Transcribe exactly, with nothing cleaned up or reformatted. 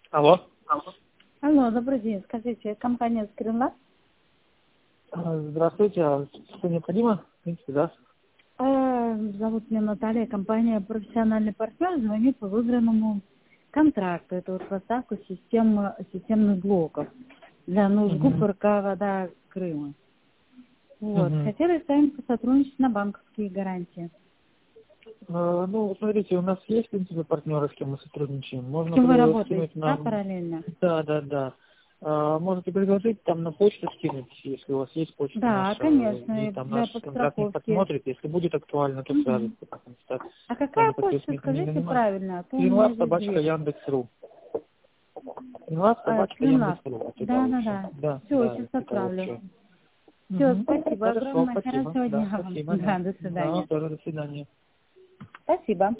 Алло. Алло, добрый день. Скажите, компания Скринлаб? Здравствуйте. А что необходимо? В принципе, да. Э, Зовут меня Наталья, компания «Профессиональный партнер». Звоню по выбранному контракту. Это вот поставку систем, системных блоков для нужды Угу. ПРК «Вода Крыма». Вот. Угу. Хотели с вами посотрудничать на банковские гарантии. А, ну, смотрите, у нас есть, в принципе, партнеры, с кем мы сотрудничаем. С Можно кем вы при- работаете, скинуть да, нам... параллельно? Да, да, да. А, можете предложить там на почту скинуть, если у вас есть почта Да, наша, конечно, и и там для наш контрактник подстраховки. посмотрит. Если будет актуально, то Мгм. свяжется. Как он ста- А какая станет почта, ответственным не скажите заниматься. правильно, а то у меня Клинлаб, здесь собачка, две. Яндекс.ру. Клинлаб, Э, собачка, Скринлаб. Яндекс.ру. Вот это Да, да, лучше. да. Да, Все, да, сейчас это отправлю. лучше. Все, Угу. спасибо Хорошо, огромное. спасибо. Хорошего Да, дня вам. спасибо, Да, да. до Да, свидания. тоже до свидания. Спасибо.